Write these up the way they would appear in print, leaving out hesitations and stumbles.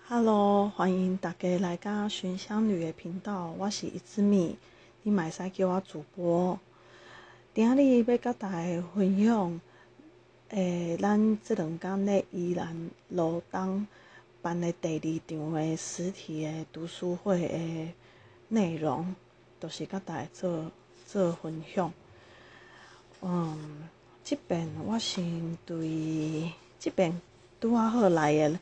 Hello，欢迎大家来到寻香女的频道，我是一枝米，你嘛会使叫我主播。今日要甲大家分享，咱这2天咧宜兰罗东办的第2场的实体的读书会的内容，就是甲大家做分享。这边我先对这边拄啊好来的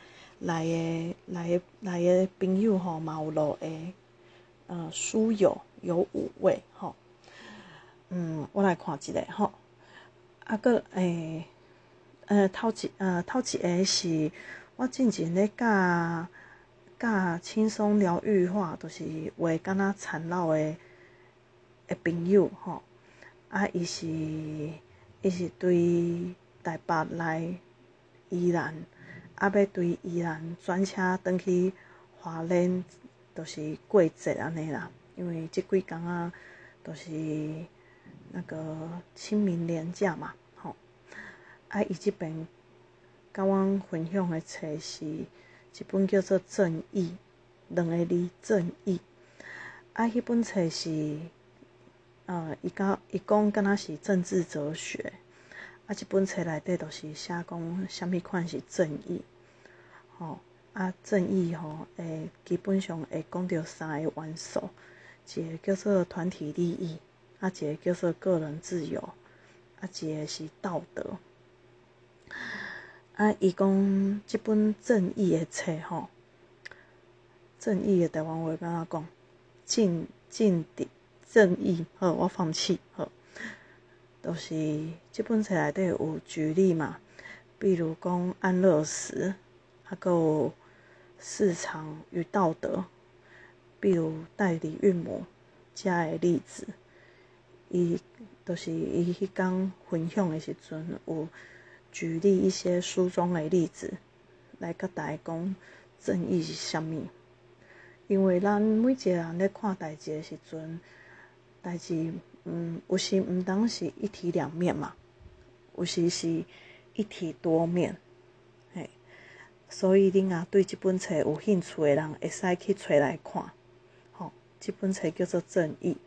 朋友吼，嘛有录的书友有5位吼。我来看一下吼。个头一个是我之前咧教轻松疗愈法，就是画敢若缠绕的朋友吼。伊是对台北来宜兰，要对宜兰转车转去花莲，就是过节安尼啦。因为这几天啊，就是那个清明连假嘛，吼。伊这边甲阮分享的册是一本叫做《正义》，2个字正义。迄本册是伊讲敢若是政治哲学。这本册内底就是写讲啥物款是正义，吼。正义吼，基本上会讲到3个元素，一个叫做团体利益，一个叫做个人自由，一个是道德。伊讲这本正义的册吼，正义的台湾话敢若讲正义，好，我放弃，好。就是这本册内底有举例嘛，比如讲安乐死，还有市场与道德，比如代理孕母这的例子。伊迄天分享的时阵，有举例一些书中的例子，来甲大家讲正义是啥物。因为咱每一个人咧看代志的时阵，代志有时毋当是一体两面嘛，有时是一体多面，嘿。所以你若对这本册有兴趣的人，会使去找来看，吼。这本册叫做《正义》。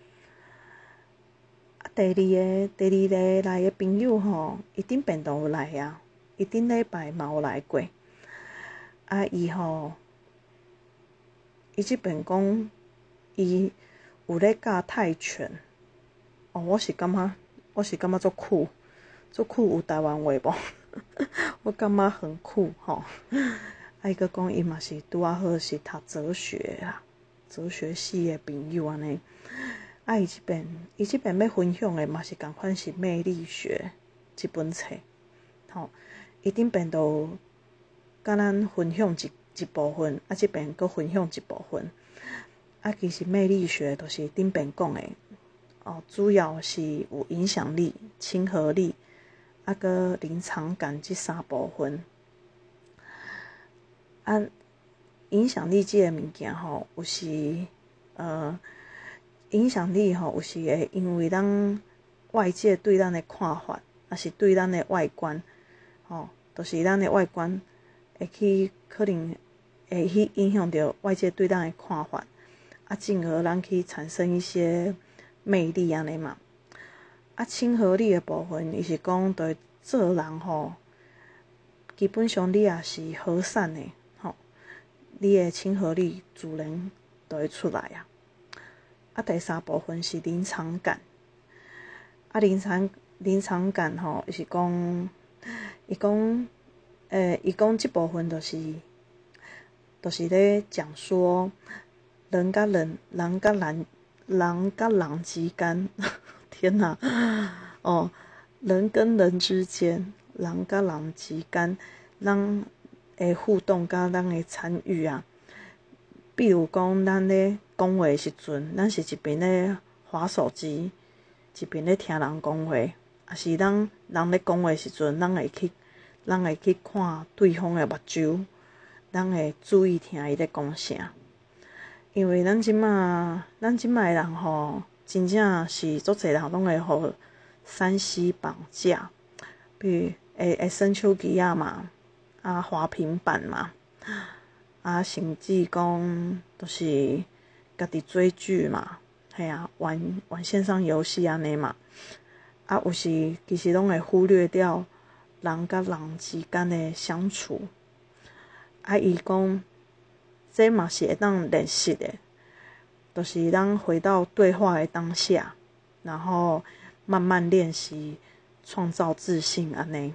第二个来的朋友吼，伊顶边都有来啊，伊顶礼拜嘛有来过。伊这边讲，伊有咧教泰拳。我是感觉足酷有台湾话无？我感觉很酷吼。伊阁讲伊嘛是拄啊好是读哲学啦，哲学系的朋友安尼。伊这边要分享的嘛是同款是魅力学这本册，吼。伊顶边都有甲咱分享一部分，这边阁分享一部分。其实魅力学就是顶边讲的。主要是有影响力、亲和力，佮临场感这3部分。影响力这个物件吼，有时影响力吼，有时会因为咱外界对咱的看法，也是对咱的外观，吼，就是咱的外观可能会去影响到外界对咱的看法，进而咱去产生一些魅力安尼嘛。亲和力的部分，伊是讲对做人吼，基本上你也是和善的吼，你的亲和力自然就会出来啊。第3部分是临场感。临场感吼，伊讲这部分就是咧讲说人甲人之间，天哪！人跟人之间，人甲人之间，咱的互动甲咱的参与啊。比如讲，咱咧讲话的时阵，咱是一边咧滑手机，一边咧听人讲话，也是人咧讲话的时阵，咱会去看对方的目睭，咱会注意听伊咧讲啥。因为咱即马的人吼，真正是足侪人拢会互3C 绑架，比如会耍手机嘛，滑平板嘛， 甚至讲就是家己追剧嘛，嘿啊，玩线上游戏安尼嘛，有时其实拢会忽略掉人甲人之间的相处。伊讲这嘛是会当练习的，就是咱回到对话的当下，然后慢慢练习创造自信安尼。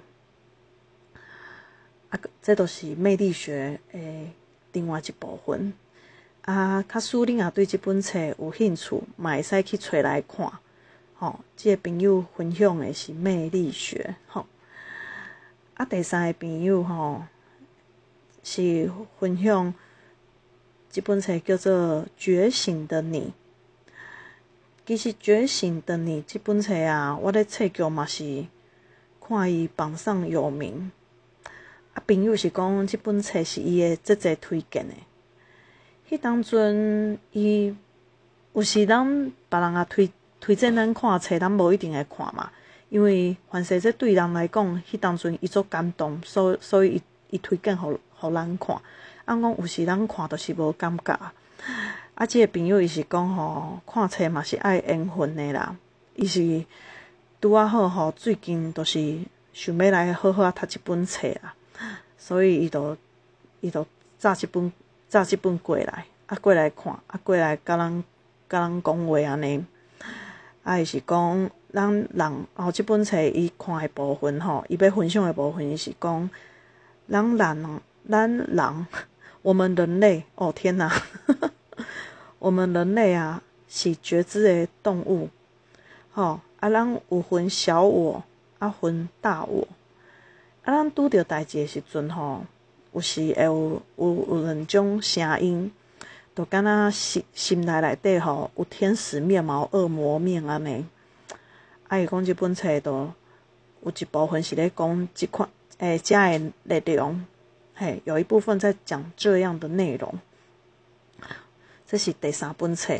这就是魅力学的另外一部分。假使你若对这本册有兴趣，嘛会使去找来看。这个朋友分享的是魅力学。第三个朋友是分享这本册叫做《觉醒的你》。其实《觉醒的你》这本册我咧册局嘛是看伊榜上有名。朋友是讲这本册是伊的最最推荐的。迄当阵伊有时咱别人推荐咱看册，咱无一定会看嘛，因为凡是这对人来讲，迄当阵伊足感动，所以伊推荐互咱看。讲有时咱看就是无感觉。这个朋友伊是讲看册嘛是爱缘分的啦。伊是拄好最近就是想要来好好读一本册啦。所以伊就炸一本过来，过来看，过来甲咱讲话安尼。伊是讲咱人这本册伊看的部分伊要分享的部分，伊是讲咱人，我们人类，天哪，我们人类是觉知的动物，咱有分小我，分大我。咱拄着代志的时阵有时会有两种声音，就敢若心内底有天使面貌、恶魔面安尼。伊讲这本册都有一部分是咧讲这款这的内容，有一部分在讲这样的内容。这是第三本册。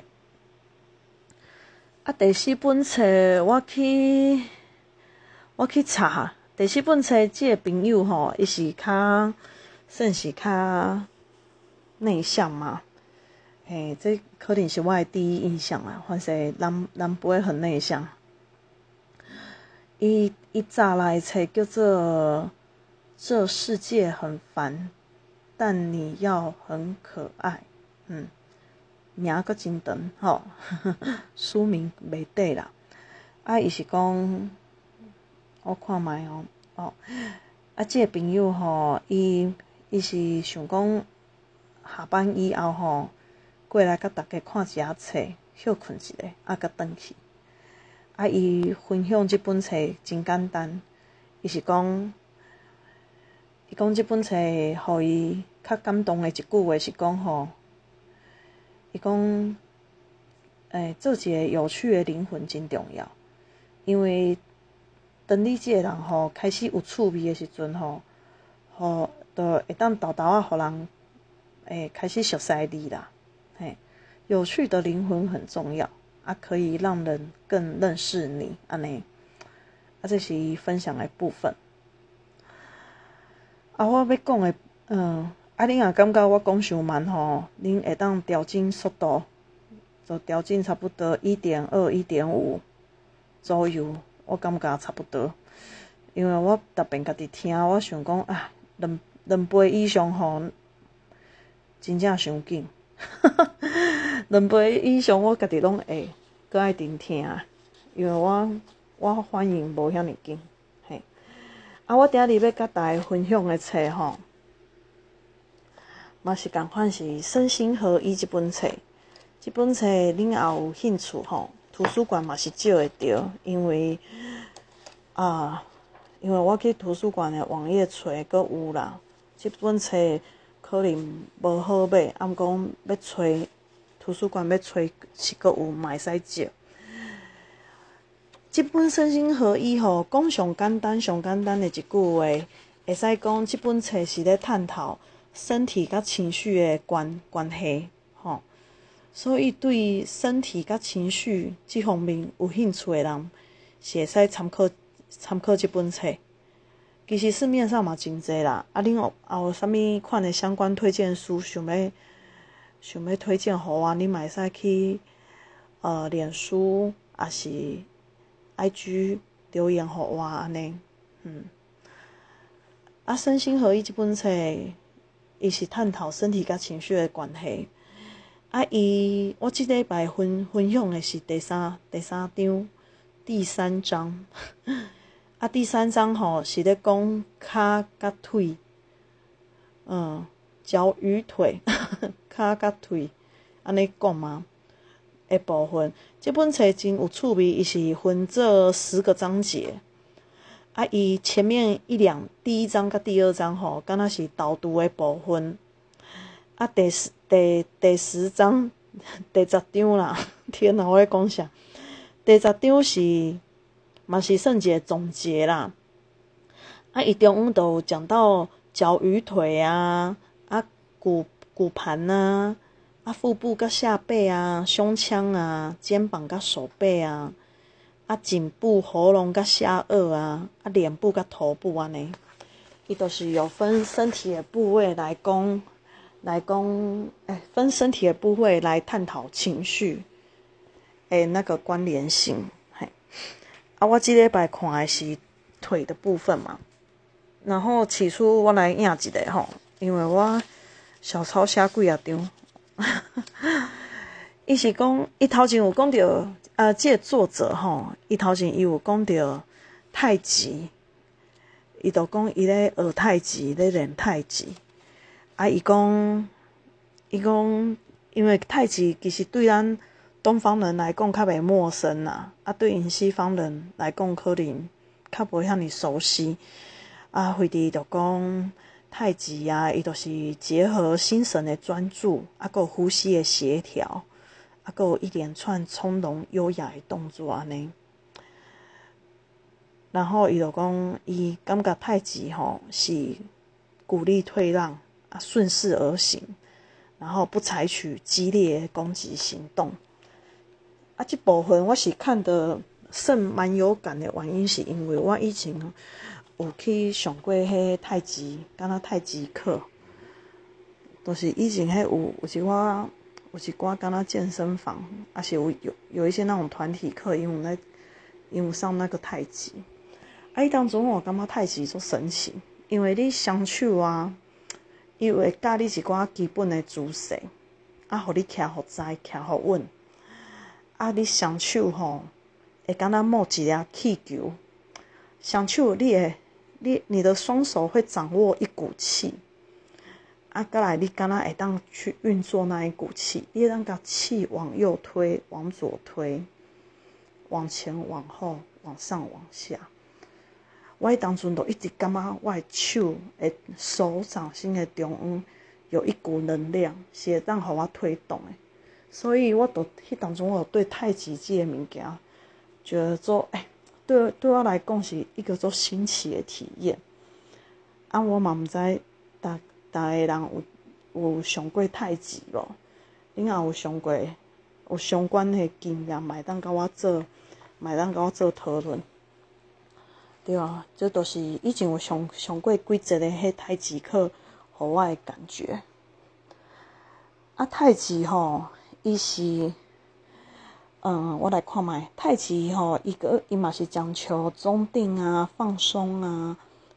第四本册我去查。第四本册，这个朋友伊是算是较内向嘛，这可能是我的第一印象啦。反正人不会很内向。伊早来册叫做《这世界很烦，但你要很可爱》。名佫真长书名袂对啦。伊是讲。我看卖这个朋友伊是想讲下班以后过来甲大家看一下册，休困一下，甲转去。伊分享这本册真简单，伊讲这本册互伊较感动的一句话是讲伊讲做一个有趣的灵魂真重要，因为当你这个人开始有趣味的时阵就会当豆豆互人开始熟悉你啦。有趣的灵魂很重要可以让人更认识你安尼。这是分享的部分。我要讲的恁若感觉我讲伤慢恁会当调整速度，就调整差不多 1.2 1.5 左右。我感觉差不多，因为我逐遍家己听，我想讲两倍以上真正伤紧。两倍以上我家己拢会搁爱停听，因为我反应无遐尼紧。我今日要甲大家分享的册嘛是同款是身心合一这本册。这本册恁也有兴趣图书馆嘛是借会到，因为我去图书馆的网页找阁有啦。这本册可能无好买，毋过要找图书馆要找是阁有，嘛会使借。这本身心合一讲上简单的一句话，会使讲这本册是咧探讨身体甲情绪的关系所以对身体甲情绪这方面有兴趣的人，是会使参考这本册。 其实市面上嘛真济啦，恁有啥物款的相关推荐书想要推荐互我，你嘛会使去脸书还是 IG 留言互我安尼。身心合一这本册，伊是探讨身体甲情绪的关系。我即礼拜分享的是第三章第3章。第3章吼是咧讲骹甲腿，脚与腿，骹甲腿，安尼讲嘛的部分。这本册真有趣味，伊是分做10个章节。伊前面第1章甲第2章吼，敢若是导读的部分。第10章第10章啦，天哪，我在讲啥？第10章嘛是算一个总结啦。伊中央都有讲到脚与腿啊，骨盘啊，腹部甲下背啊，胸腔啊，肩膀甲手背啊，颈部、喉咙甲下颚啊，脸部甲头部安尼。伊都是有分身体的部位来讲，分身体的部位来探讨情绪的那个关联性。我这礼拜看的是腿的部分嘛，然后起初我来影一个吼，因为我小抄写几啊张。伊是讲，伊头前有讲到，这个作者吼，伊头前伊有讲到太极，伊就讲伊咧学太极，咧练太极。伊讲，因为太极其实对咱东方人来讲较袂陌生啦，对因西方人来讲可能较无遐尼熟悉。惠弟就讲太极啊，伊就是结合心神的专注，还有呼吸的协调，还有一连串从容优雅的动作安尼。然后伊就讲，伊感觉太极吼是鼓励退让，顺势而行，然后不采取激烈的攻击行动。这部分我是看得算蛮有感的原因，是因为我以前有去上过迄太极，敢若太极课，就是以前迄有一寡敢若健身房，是有一些那种团体课，因为有上那个太极。伊当中我感觉太极足神奇，因为你双手啊，伊会教你一寡基本的姿势，互你徛互在，徛互稳。你双手吼，会敢若摸一粒气球，双手你的双手会掌握一股气，再来你敢若会当去运作那一股气，你会当把气往右推，往左推，往前往后，往上往下。我当阵都一直感觉我的手掌心的中央有一股能量，是会当互我推动的。所以我当阵我对太极这个物件，觉得说，对我来讲是一个做新奇的体验。我嘛毋知大个人有上过太极无？恁若有上过有相关的经验，嘛会当甲我做讨论。对啊，这都是以前有上过几节的迄太极课，互我的感觉。太极吼，伊是，我来看卖，太极吼，伊嘛是讲求中定啊、放松、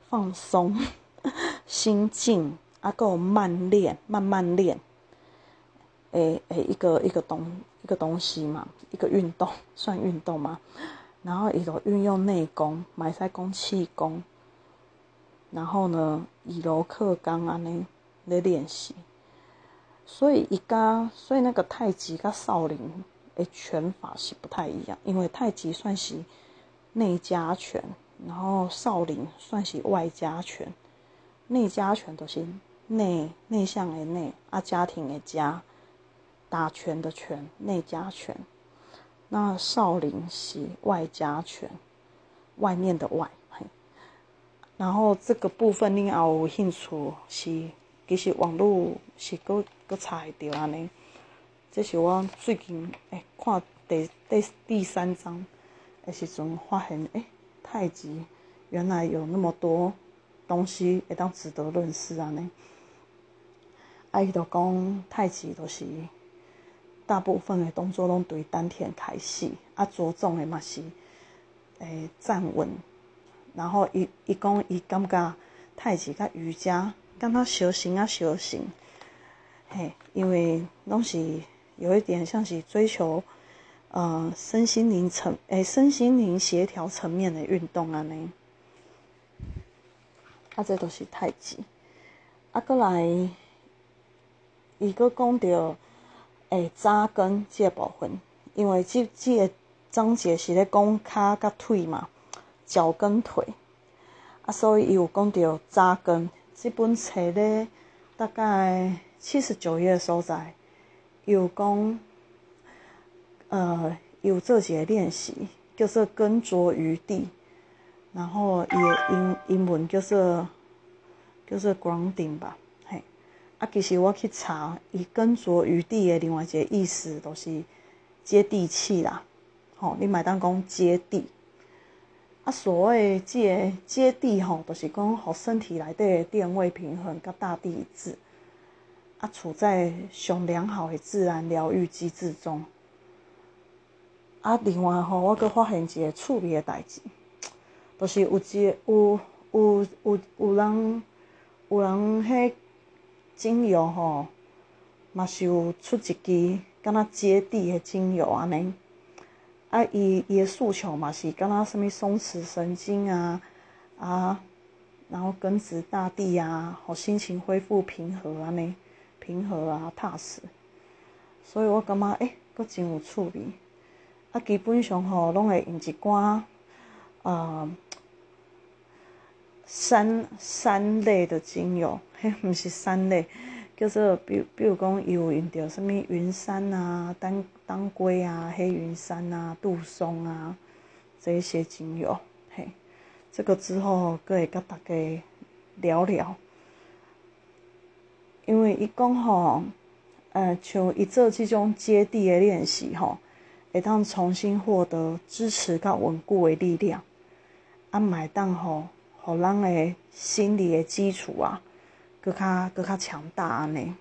心静，还有慢慢练，一个东西嘛，一个运动，算运动嘛。然后伊就运用内功，嘛会使讲气功，然后呢，以柔克刚安尼咧练习。所以那个太极跟少林的拳法是不太一样，因为太极算是内家拳，然后少林算是外家拳。内家拳就是内向的内，家庭的家，打拳的拳，内家拳。那少林是外家拳，外面的外。然后这个部分你有兴趣其实网络是搁查会到安尼。这是我最近看第3章的时阵发现，太极原来有那么多东西会当值得认识安尼。伊就讲太极就是大部分的动作拢对丹田开始，着重的嘛是站稳。然后伊讲伊感觉太极甲瑜伽敢若相像，因为拢是有一点像是追求身心灵协调层面的运动安尼。这就是太极。过来，伊佫讲到扎根这个部分，因为这个章节是咧讲骹甲腿嘛，脚跟腿，所以伊有讲到扎根。这本册咧大概79页所在，伊有讲有做一个练习，叫做根着于地，然后伊的英文叫做 grounding 吧，其实我去查，伊根着于地的另外一个意思，就是接地气啦。你莫当讲接地。所谓这个接地就是讲，互身体内底的电位平衡，甲大地一致，处在上良好的自然疗愈机制中。另外我佫发现一个趣味的代志，就是有人迄精油嘛是有出一支敢若接地的精油安尼。伊的诉求嘛是敢若什么松弛神经然后根植大地互心情恢复平和安尼，平和踏实。所以我感觉佫真有趣味。基本上拢会用一寡山类的精油，毋是山类，叫做比如讲，伊有用到什么云杉当归黑云杉杜松这一些精油。这个之后佫会甲大家聊聊，因为伊讲像伊做这种接地的练习会当重新获得支持甲稳固的力量，会当互咱的心理的基础佫较强大安尼。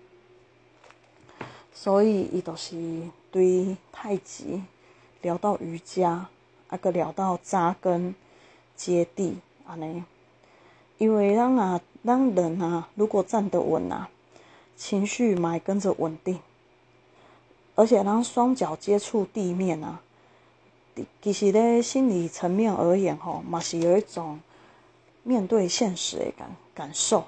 所以伊就是对太极聊到瑜伽，佫聊到扎根接地安尼。因为咱人如果站得稳情绪嘛会跟着稳定。而且当双脚接触地面其实咧心理层面而言嘛是有一种面对现实的感受。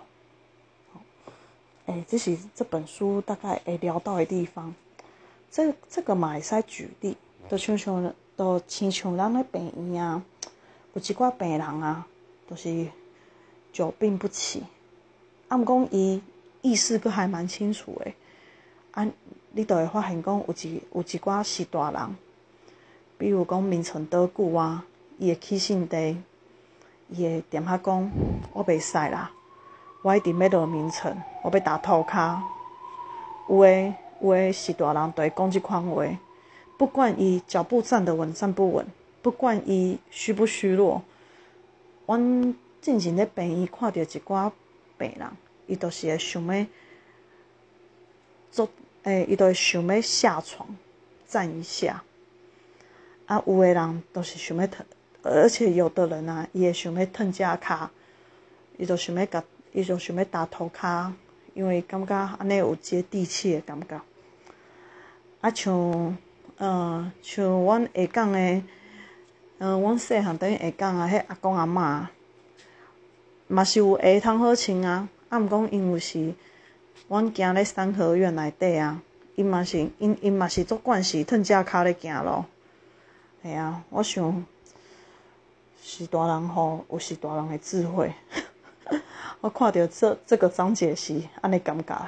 这是这本书大概会聊到的地方。这个嘛会使举例，就亲像咱咧病院有一寡病人就是久病不起，毋过伊意识佫还蛮清楚的。你就会发现讲有一寡是大人，比如讲眠床倒久伊会起性地，伊会点讲我袂使啦，我一定要落眠床，我要打涂骹。有的是大人就会讲这款话，不管伊脚步站得稳站不稳，不管伊虚不虚弱。阮进前咧病院看到一寡病人，伊就是会想要下床站一下。有的人就是想要而且有的人伊会想要褪只骹，伊就想要打涂骹，因为感觉安尼有接地气的感觉。像阮下港的阮细汉等于下港迄阿公阿嬷嘛是有鞋通好穿毋过因为是阮行咧三合院内底因嘛是做惯势褪只骹咧行路。我想是大人有是大人的智慧。我看到这个章节是安尼感觉。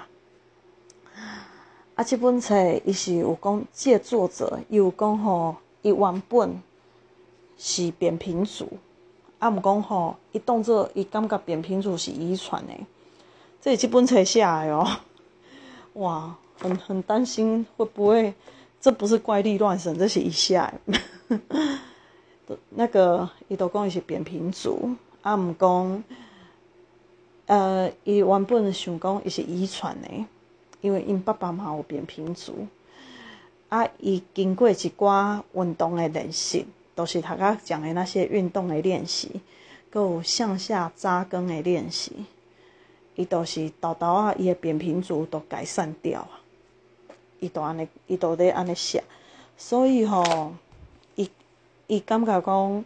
这本册伊是有讲，这个作者伊有讲伊原本是扁平足，毋过伊当作伊感觉扁平足是遗传的。这是这本册写的哇，很担心会不会这不是怪力乱神，这是伊写的。伊就讲伊是扁平足，毋过伊原本想讲伊是遗传的，因为因爸爸嘛有扁平足，啊，伊经过一寡运动的练习，都是头壳讲的那些运动的练习，佮有向下扎根的练习，伊都是豆豆啊，伊的扁平足都改善掉啊，伊都咧安尼写，所以吼，伊感觉讲，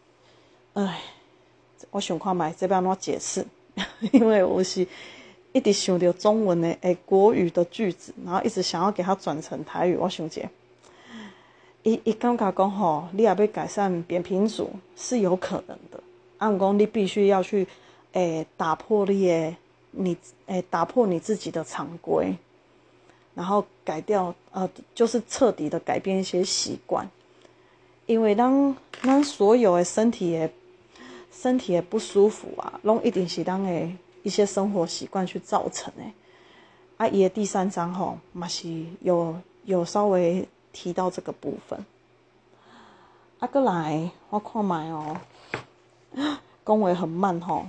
我想看觅这要安怎解释，因为我是一直想到中文的国语的句子，然后一直想要给它转成台语。我想者，伊感觉讲吼，你也要改善扁平足是有可能的，不过你必须要去打破打破你自己的常规，然后改掉就是彻底的改变一些习惯，因为咱所有的身体的不舒服啊，拢一定是咱的一些生活习惯去造成的。啊，伊的第3章吼，嘛是有稍微提到这个部分。啊，过来我看卖哦，讲话很慢吼。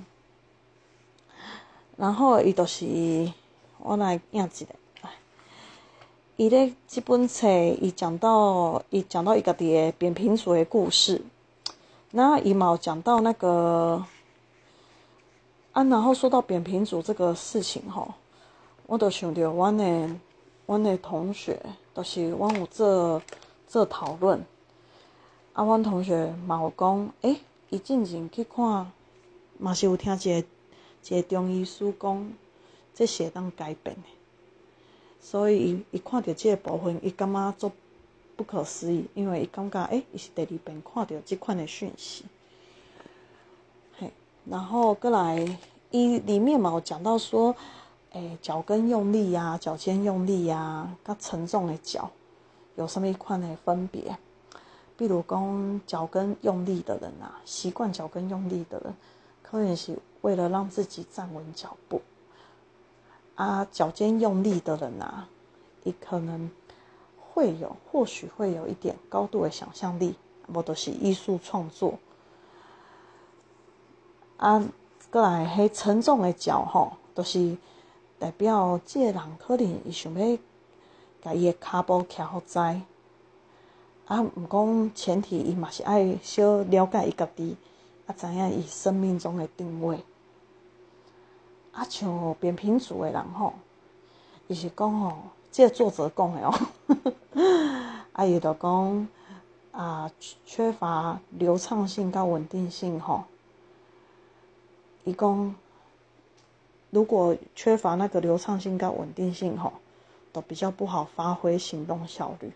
然后伊就是我来印一个，伊咧这本册伊讲到伊家己的扁平足的故事。那伊嘛有讲到那个然后说到扁平足这个事情吼，我就想到阮的同学，就是阮有做讨论，阮同学嘛有讲，伊进前去看，嘛是有听一个中医师讲，这是会当改变的，所以伊看到这个部分，伊感觉做不可思议，因为伊感觉伊是第2遍看到这款的讯息。然后过来，伊里面嘛有讲到说，脚跟用力啊，脚尖用力啊，甲沉重的脚有什么款的分别？比如讲脚跟用力的人啊，习惯脚跟用力的人，可能是为了让自己站稳脚步。脚尖用力的人啊，伊可能或许会有一点高度的想象力，无就是艺术创作。过来迄沉重的脚吼，就是代表这个人可能伊想要甲伊的骹步徛好栽。毋过前提伊嘛是爱小了解伊家己，知影伊生命中的定位。像扁平足的人吼，伊是讲吼，这个作者讲的哦，伊就讲缺乏流畅性跟稳定性吼。伊讲，如果缺乏那个流畅性跟稳定性吼，都比较不好发挥行动效率。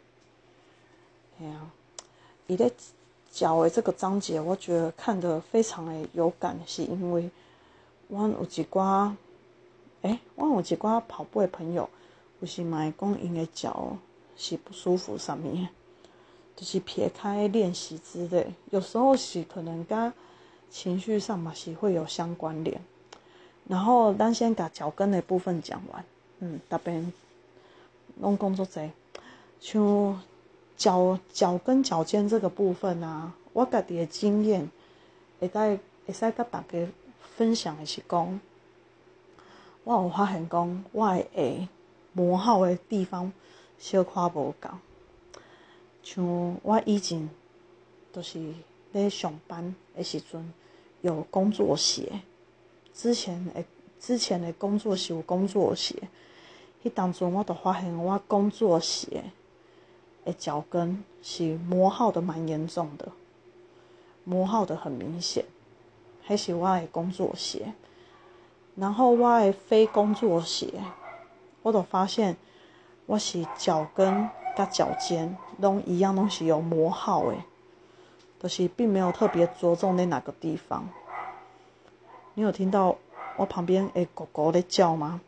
伊咧脚的这个章节，我觉得看得非常的有感，是因为阮有一寡跑步的朋友，有时嘛会讲因的脚是不舒服啥物，就是撇开练习之类，有时候是可能跟情绪上嘛是会有相关联。然后咱先把脚跟的部分讲完，大边拢工作者，像脚跟脚尖这个部分啊，我家己的经验会使甲大家分享的是讲，我有发现讲我的鞋磨好的地方小可无共，像我以前就是咧上班的时阵有工作鞋，之前的工作是有工作鞋，迄当中我就发现我工作鞋的脚跟是磨耗的蛮严重的，磨耗的很明显，迄是我的工作鞋。然后我的非工作鞋，我就发现我是脚跟甲脚尖拢一样，拢是有磨耗的，就是并没有特别着重在哪个地方。你有听到我旁边狗狗在叫吗？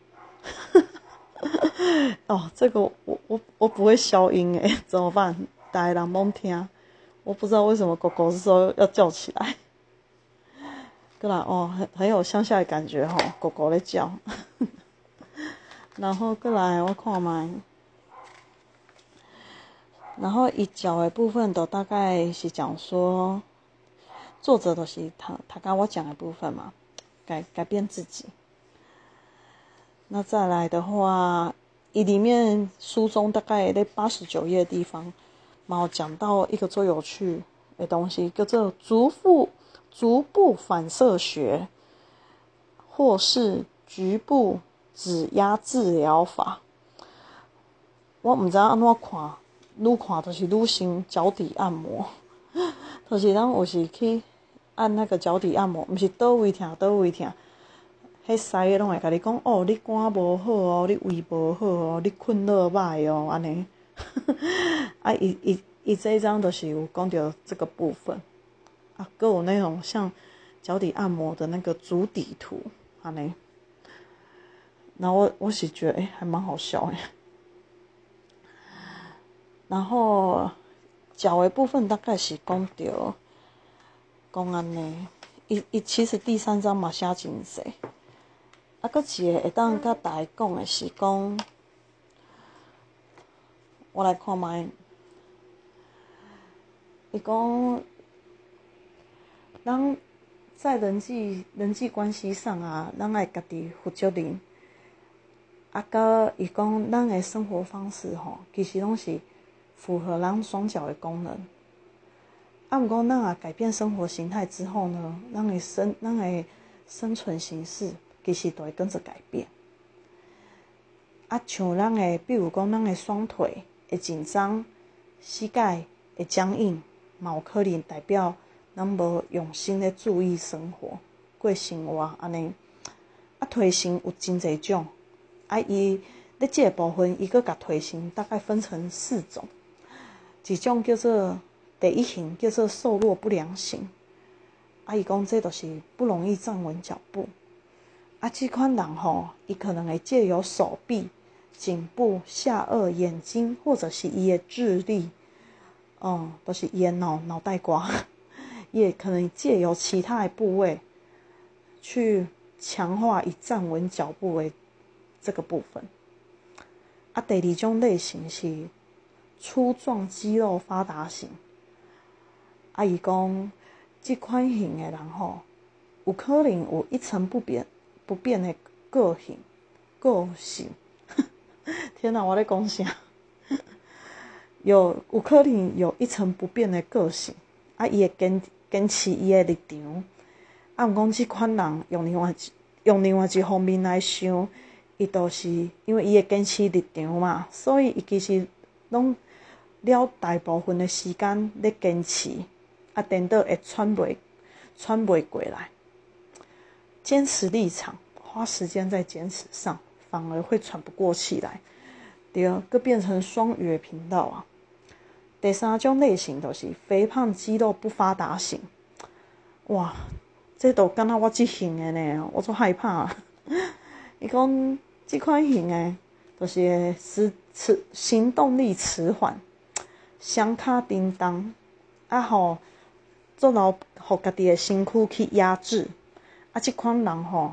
这个我不会消音怎么办？大家人拢听，我不知道为什么狗狗是说要叫起来。过来很有乡下的感觉吼，狗狗在叫。然后过来我看卖，然后伊脚的部分都大概是讲说，作者都是他跟我讲的部分嘛，改变自己， 那再来的话，伊里面书中大概在89页的地方，有讲到一个最有趣的东西，叫做足部反射学，或是局部指压治疗法。我毋知影安怎看，愈看就是愈像脚底按摩，就是咱有时去按那个脚底按摩，毋是倒位疼倒位疼，迄师个拢会甲你讲哦，你肝无好哦，你胃无好哦，你困落歹哦，安尼。啊，伊这一章就是有讲到这个部分啊，还有那种像脚底按摩的那个足底图安尼。然后我是觉得还蛮好笑的。然后脚的部分大概是讲安尼，伊其实第3章嘛写真济，啊，搁一个会当甲大家讲的是讲，我来看卖，伊讲，咱在人际关系上啊，咱爱家己负责任，啊，甲伊讲咱的生活方式吼，其实拢是符合咱双脚的功能。啊，毋过咱也改变生活形态之后呢，咱的生存形式其实都会跟着改变。啊，像咱的，比如讲咱的双腿会紧张，膝盖会僵硬，嘛有可能代表咱无用心咧注意生活、过生活安尼。啊，腿型有真侪种，啊，伊咧这个部分，伊阁甲腿型大概分成4种，一种叫做第一型，叫做瘦弱不良型。啊，伊讲这就是不容易站稳脚步。啊，这款人吼，伊可能会借由手臂、颈部、下颚、眼睛，或者是伊的智力，都是伊的脑袋瓜，也可能借由其他的部位去强化以站稳脚步的这个部分。啊，第2种类型是粗壮肌肉发达型。啊，伊讲这款型的人吼，有可能有一成不变的个性。天哪，我在讲啥？有可能有一成不变的个性。啊，伊会坚持伊的立场。啊，毋讲这款人用另外一方面来想，伊就是因为伊会坚持立场嘛，所以伊其实拢了大部分的时间咧坚持。啊，等到会喘袂过来，坚持立场，花时间在坚持上，反而会喘不过气来。第二个变成双语的频道啊。第3种类型就是肥胖肌肉不发达型。哇，这都敢若我这型的呢，我足害怕。伊讲这款型的，就是行动力迟缓，双脚叮当，啊吼。做老互家己的身躯去压制，啊，这款人吼，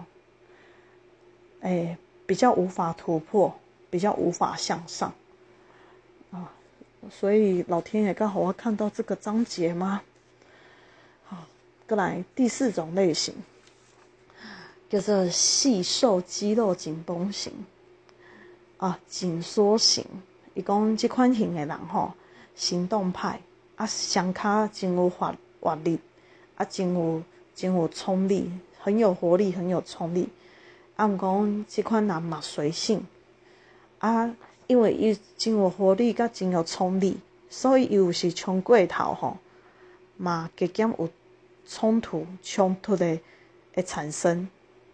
比较无法突破，比较无法向上，啊，所以老天爷刚好我看到这个章节吗？好，再来第4种类型，叫做细瘦肌肉紧绷型，啊，紧缩型。伊讲这款型的人吼，行动派，啊，双脚真有活力，啊，真有冲力，很有活力，很有冲力。啊，毋讲这款人嘛随性，啊，因为伊真有活力，甲真有冲力，所以伊有时冲过头吼，嘛加减有冲突的会产生。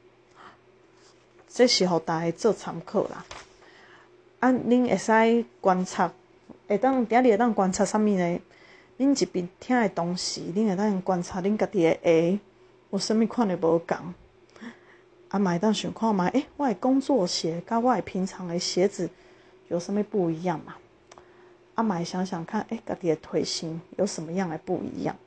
这是互大家做参考啦。啊，恁会使观察，今日会当观察啥物呢？恁一边听的同时，恁会当观察恁家己的鞋有啥物款的无共，啊，嘛会当想看嘛，我的工作鞋甲我的平常的鞋子有什么不一样嘛？啊，嘛会想想看，家己的腿型有什么样的不一样？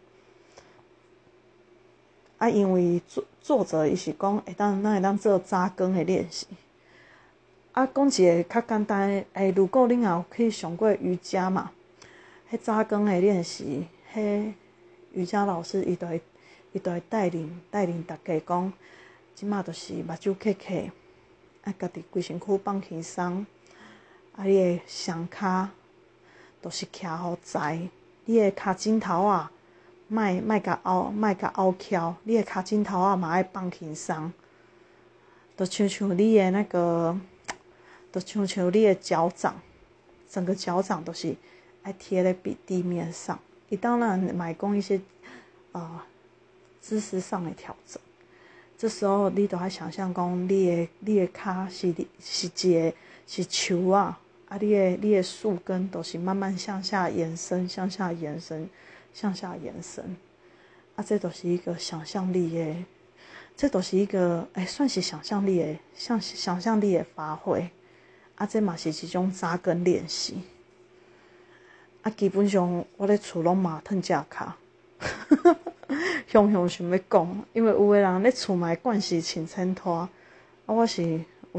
啊，因为作者伊是讲咱会当做扎根的练习。啊，讲一个较简单的，如果恁也有去上过瑜伽嘛？迄扎根的练习，迄瑜伽老师伊就会带领大家讲，即马就是目睭闭起， 家己规身躯放轻松，你的双骹都是徛好在，你的骹枕头啊，莫甲凹翘，你的骹枕头啊嘛爱放轻松，就像你的那个，就像你的脚掌，整个脚掌都是爱贴在地面上。当然嘛讲一些姿势上的调整。这时候你就要想象讲，你的脚是球啊，你的树根都是慢慢向下延伸，向下延伸。这都是一个想象力的，这都是一个算是想象力的发挥。这嘛是一种扎根练习。基本上我咧厝拢嘛褪只骹。想要讲，因为有的人咧厝嘛会惯势穿衬拖，我是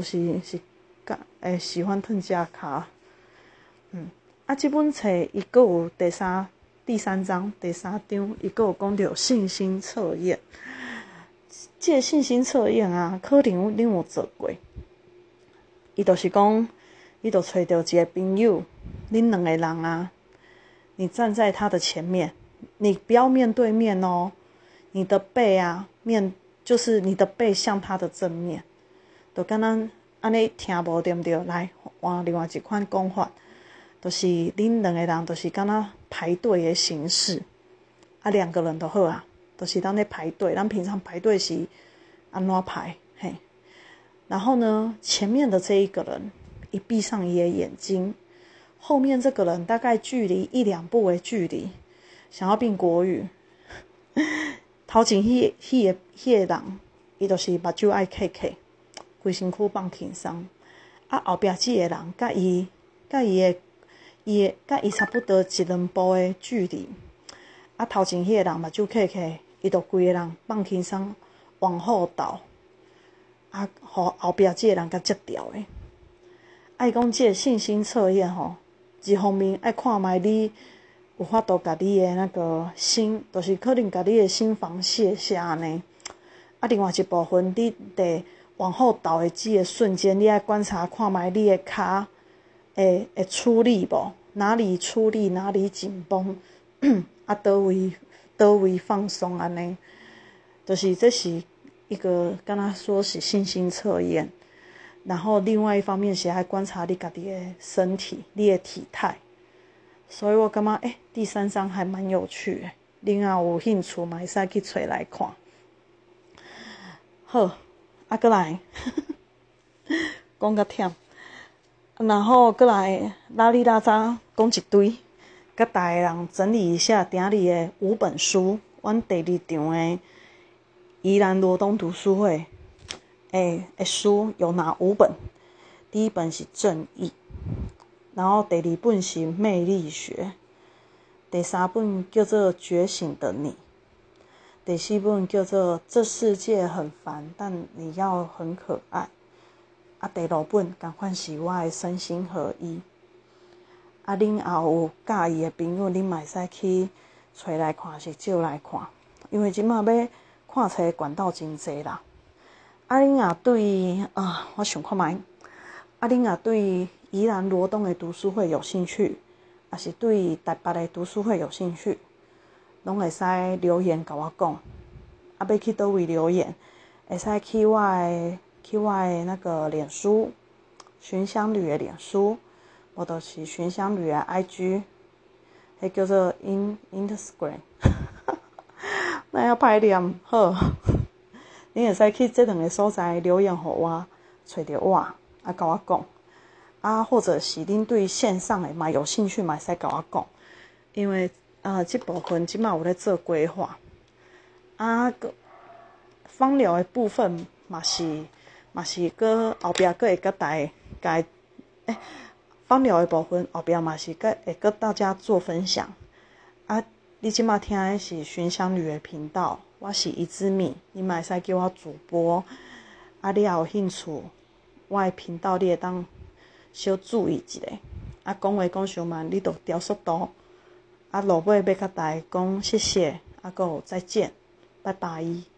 喜欢褪只骹。这本册伊阁有第三章伊阁有讲到信心测验。这个信心测验啊，可能恁有做过。伊就是讲，你就找到一个朋友，恁两个人啊，你站在他的前面，你不要面对面哦，你的背啊就是你的背向他的正面，就敢若安尼听无对不对？来换另外一款讲法，就是恁两个人就是敢若排队的形式，两个人就好啊，就是咱咧排队，咱平常排队是安怎排嘿？然后呢，前面的这一个人一闭上伊的眼睛，后面这个人大概距离1-2步的距离，想要变国语。头前迄个人，伊就是目睭爱闭闭，规身躯放轻松。后壁这个人，甲伊差不多1-2步的距离。头前迄个人目睭闭闭，伊就规个人放轻松，往后倒。互后壁这个人甲接掉的。伊讲这个信心测验吼，一方面爱看卖你有法度甲你的那个心，就是可能甲你的心防卸下呢。另外一部分，你伫往后倒的这个瞬间，你爱观察看卖你的骹会出力无？哪里出力，哪里紧绷，倒位放松安尼。就是这是一个敢若说是信心测验。然后另外一方面是爱观察你家己的身体，你的体态。所以我感觉第3章还蛮有趣的，恁若有兴趣嘛会使去找来看。好，再来讲到忝，然后再来拉里拉杂讲一堆，甲大家人整理一下今日的5本书。阮第2场的宜兰罗东读书会书有哪5本？第1本是正义，然后第2本是魅力学，第3本叫做觉醒的你，第4本叫做这世界很烦，但你要很可爱。第6本同款是我的身心合一。恁也有介意的朋友，恁嘛会使去找来看，是借来看，因为即马要看册的管道真济啦。恁也对我想看觅，恁也对宜兰罗东的读书会有兴趣，还是对台北的读书会有兴趣，拢会使留言甲我讲。要去倒位留言，会使去我的那个脸书寻香旅的脸书，或者是寻香旅的 IG， 迄叫做 Instagram 那要歹念好。你会使去这2个所在留言给我，找到我，甲我讲。或者是恁对线上的嘛有兴趣嘛，会使甲我讲。因为这部分即马有咧做规划。芳疗的部分嘛是搁后壁搁会甲大家芳疗的部分后壁嘛是会跟大家做分享。你即马听的是寻香旅的频道。我是一枝米，你嘛会使叫我主播。你也有兴趣，我的频道你会当小注意一下。讲话讲伤慢，你就调速度。落尾要甲大家讲谢谢，还有再见，拜拜。